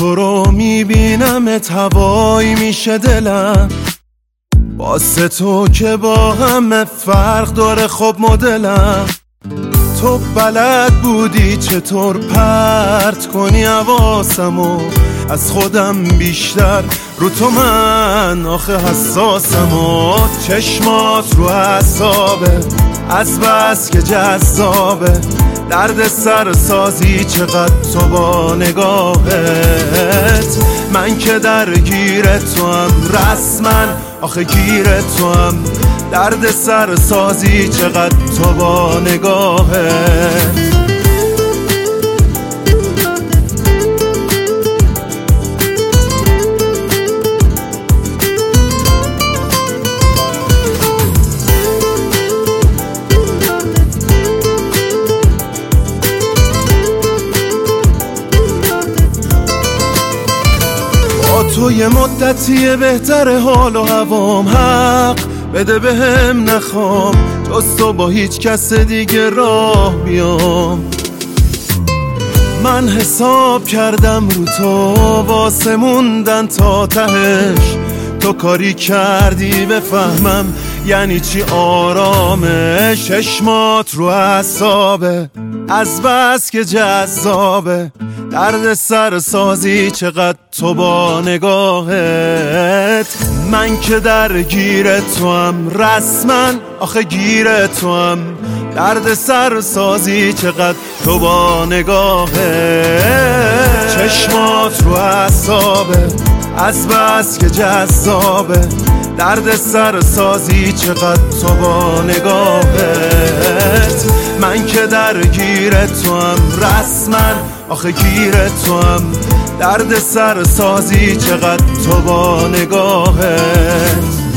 تو رو میبینم هوایی میشه دلم، واسه تو که با همه فرق داره خب مدلم. تو بلد بودی چطور پرت کنی حواسمو، از خودم بیشتر رو تو من آخه حساسم. و چشمات رو اعصابه از بس که جذابه، درد سر سازی چقدر تو با نگاهت. من که درگیر تو هم رسما آخه گیر تو هم، درد سر سازی چقدر تو با نگاهت. تو یه مدتیه بهتره حال و هوام، حق بده بهم نخوام جز تو با هیچ کس دیگه راه بیام. من حساب کردم رو تو واسه موندن تا تهش، تو کاری کردی بفهمم یعنی چی آرامش. چشمات رو اعصابه از بس که جذابه، درد سر سازی چقدر تو با نگاهت. من که درگیر تو هم رسما آخه گیر تو هم، درد سر سازی چقدر تو با نگاهت. چشمات رو اعصابه از بس که جذابه، درد سر سازی چقدر تو با نگاهت. من که درگیر تو هم رسما آخه گیر تو هم، درد سر سازی چقدر تو با نگاهت.